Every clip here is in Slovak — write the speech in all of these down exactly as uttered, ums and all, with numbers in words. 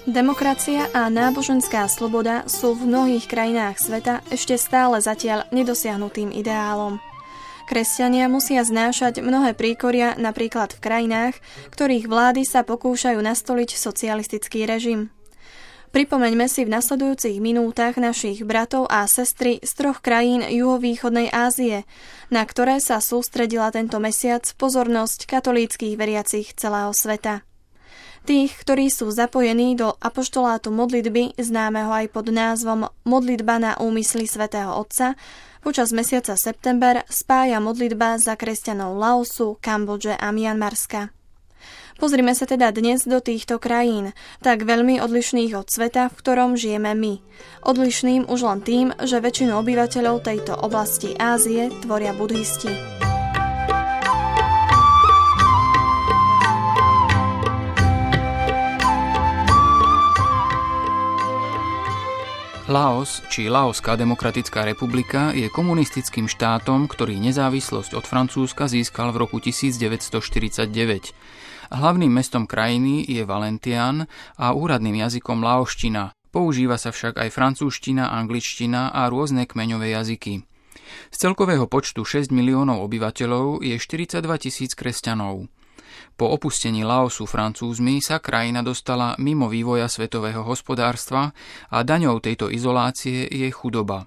Demokracia a náboženská sloboda sú v mnohých krajinách sveta ešte stále zatiaľ nedosiahnutým ideálom. Kresťania musia znášať mnohé príkoria napríklad v krajinách, ktorých vlády sa pokúšajú nastoliť socialistický režim. Pripomeňme si v nasledujúcich minútach našich bratov a sestry z troch krajín juhovýchodnej Ázie, na ktoré sa sústredila tento mesiac pozornosť katolíckych veriacich celého sveta. Tých, ktorí sú zapojení do apoštolátu modlitby, známeho aj pod názvom Modlitba na úmysly svätého Otca, počas mesiaca september spája modlitba za kresťanov Laosu, Kambodže a Mianmarska. Pozrime sa teda dnes do týchto krajín, tak veľmi odlišných od sveta, v ktorom žijeme my. Odlišným už len tým, že väčšinu obyvateľov tejto oblasti Ázie tvoria budhisti. Laos, či Laoská demokratická republika, je komunistickým štátom, ktorý nezávislosť od Francúzska získal v roku devätnásťstoštyridsaťdeväť. Hlavným mestom krajiny je Vientiane a úradným jazykom laoština. Používa sa však aj francúzština, angličtina a rôzne kmeňové jazyky. Z celkového počtu šesť miliónov obyvateľov je štyridsaťdva tisíc kresťanov. Po opustení Laosu Francúzmi sa krajina dostala mimo vývoja svetového hospodárstva a daňou tejto izolácie je chudoba.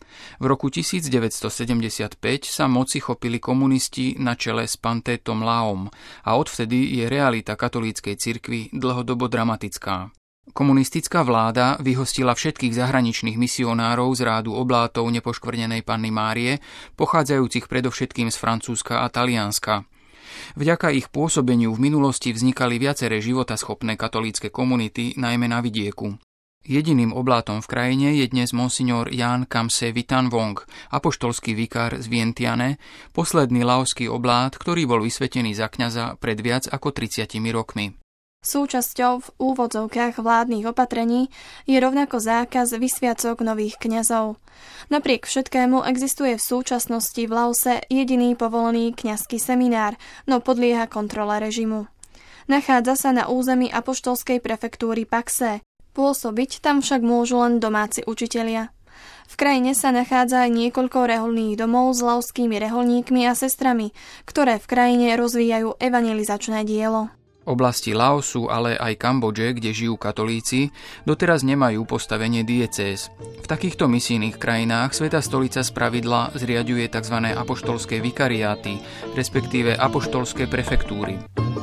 V roku devätnásťstosedemdesiatpäť sa moci chopili komunisti na čele s Pantétom Laom a odvtedy je realita katolíckej cirkvi dlhodobo dramatická. Komunistická vláda vyhostila všetkých zahraničných misionárov z rádu oblátov nepoškvrnenej Panny Márie, pochádzajúcich predovšetkým z Francúzska a Talianska. Vďaka ich pôsobeniu v minulosti vznikali viaceré životaschopné katolícke komunity, najmä na vidieku. Jediným oblátom v krajine je dnes monsignor Jan Kamse Vitanvong, apoštolský vikár z Vientiane, posledný laoský oblát, ktorý bol vysvetený za kňaza pred viac ako tridsiatimi rokmi. Súčasťou v úvodzovkách vládnych opatrení je rovnako zákaz vysviacok nových kňazov. Napriek všetkému existuje v súčasnosti v Laose jediný povolený kňazský seminár, no podlieha kontrole režimu. Nachádza sa na území apoštolskej prefektúry Paksé. Pôsobiť tam však môžu len domáci učitelia. V krajine sa nachádza aj niekoľko reholných domov s laoskými reholníkmi a sestrami, ktoré v krajine rozvíjajú evangelizačné dielo. Oblasti Laosu, ale aj Kambodže, kde žijú katolíci, doteraz nemajú postavenie diecéz. V takýchto misijných krajinách Svätá stolica spravidla zriaďuje tzv. Apoštolské vikariáty, respektíve apoštolské prefektúry.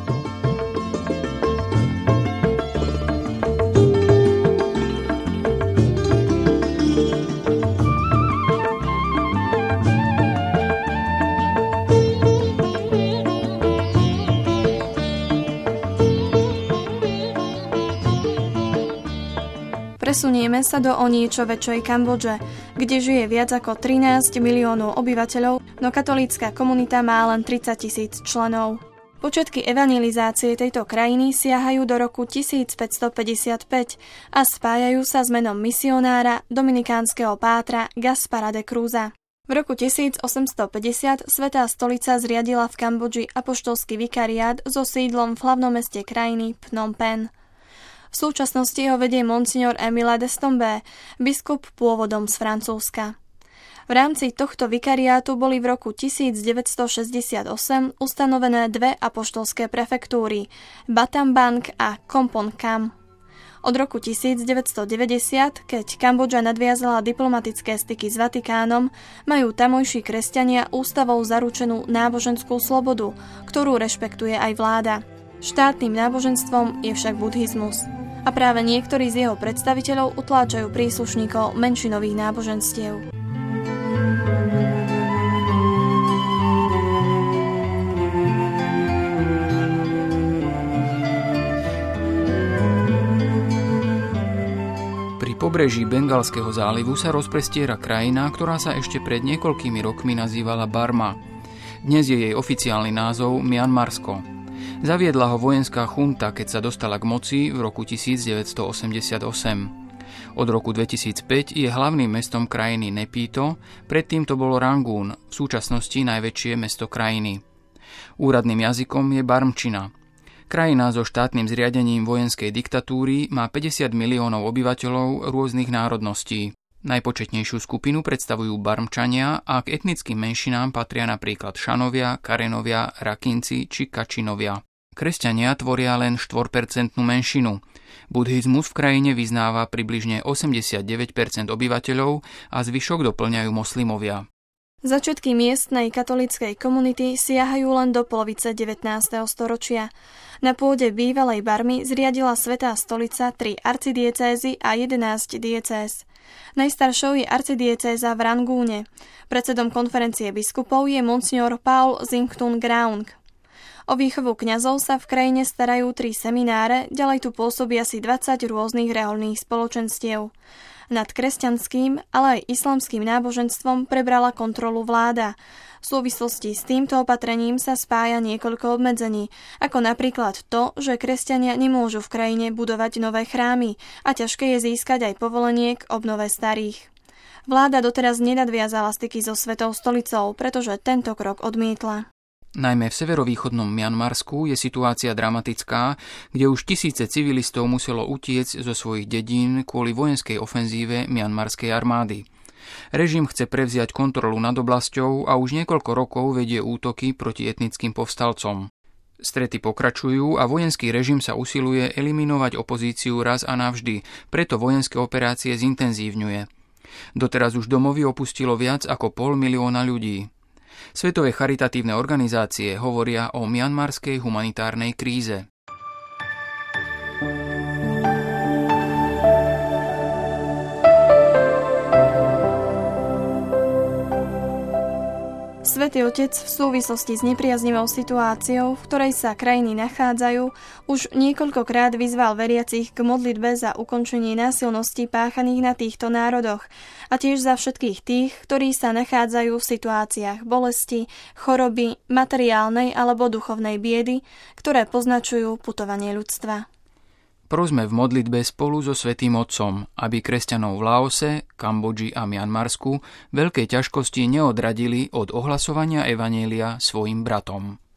Presunieme sa do o niečo väčšej Kambodže, kde žije viac ako trinásť miliónov obyvateľov, no katolícka komunita má len tridsať tisíc členov. Počiatky evangelizácie tejto krajiny siahajú do roku tisícpäťstopäťdesiatpäť a spájajú sa s menom misionára dominikánskeho pátra Gaspara de Cruza. V roku tisícosemstopäťdesiat Svätá stolica zriadila v Kambodži apoštolský vikariát so sídlom v hlavnom meste krajiny Phnom Penh. V súčasnosti ho vedie monsignor Emile Destombe, biskup pôvodom z Francúzska. V rámci tohto vikariátu boli v roku devätnásťstošesťdesiatosem ustanovené dve apoštolské prefektúry, Battambang a Kompong Kam. Od roku devätnásťstodeväťdesiat, keď Kambodža nadviazala diplomatické styky s Vatikánom, majú tamojší kresťania ústavou zaručenú náboženskú slobodu, ktorú rešpektuje aj vláda. Štátnym náboženstvom je však buddhizmus. A práve niektorí z jeho predstaviteľov utláčajú príslušníkov menšinových náboženstiev. Pri pobreží Bengalského zálivu sa rozprestiera krajina, ktorá sa ešte pred niekoľkými rokmi nazývala Barma. Dnes je jej oficiálny názov Mianmarsko. Zaviedla ho vojenská chunta, keď sa dostala k moci v roku devätnásťstoosemdesiatosem. Od roku dvetisícpäť je hlavným mestom krajiny Nepíto, predtým to bolo Rangún, v súčasnosti najväčšie mesto krajiny. Úradným jazykom je barmčina. Krajina so štátnym zriadením vojenskej diktatúry má päťdesiat miliónov obyvateľov rôznych národností. Najpočetnejšiu skupinu predstavujú Barmčania a k etnickým menšinám patria napríklad Šanovia, Karenovia, Rakinci či Kačinovia. Kresťania tvoria len štyri percentnú menšinu. Buddhizmus v krajine vyznáva približne osemdesiatdeväť percent obyvateľov a zvyšok doplňajú moslimovia. Začiatky miestnej katolíckej komunity siahajú len do polovice devätnásteho storočia. Na pôde bývalej Barmy zriadila Svätá stolica tri arcidiecézy a jedenásť diecéz. Najstaršou je arcidiecéza v Rangúne. Predsedom konferencie biskupov je monsignor Paul Zingtun Graung. O výchovu kňazov sa v krajine starajú tri semináre, ďalej tu pôsobí asi dvadsať rôznych reholných spoločenstiev. Nad kresťanským, ale aj islamským náboženstvom prebrala kontrolu vláda. V súvislosti s týmto opatrením sa spája niekoľko obmedzení, ako napríklad to, že kresťania nemôžu v krajine budovať nové chrámy a ťažké je získať aj povolenie k obnove starých. Vláda doteraz nenadviazala styky so Svetou stolicou, pretože tento krok odmietla. Najmä v severovýchodnom Mianmarsku je situácia dramatická, kde už tisíce civilistov muselo utiecť zo svojich dedín kvôli vojenskej ofenzíve mianmarskej armády. Režim chce prevziať kontrolu nad oblasťou a už niekoľko rokov vedie útoky proti etnickým povstalcom. Strety pokračujú a vojenský režim sa usiluje eliminovať opozíciu raz a navždy, preto vojenské operácie zintenzívňuje. Doteraz už domovy opustilo viac ako pol milióna ľudí. Svetové charitatívne organizácie hovoria o mianmarskej humanitárnej kríze. Svätý Otec v súvislosti s nepriaznivou situáciou, v ktorej sa krajiny nachádzajú, už niekoľkokrát vyzval veriacich k modlitbe za ukončenie násilností páchaných na týchto národoch a tiež za všetkých tých, ktorí sa nachádzajú v situáciách bolesti, choroby, materiálnej alebo duchovnej biedy, ktoré poznačujú putovanie ľudstva. Prosme v modlitbe spolu so Svätým Otcom, aby kresťanov v Laose, Kambodži a Mianmarsku veľké ťažkosti neodradili od ohlasovania evanjelia svojim bratom.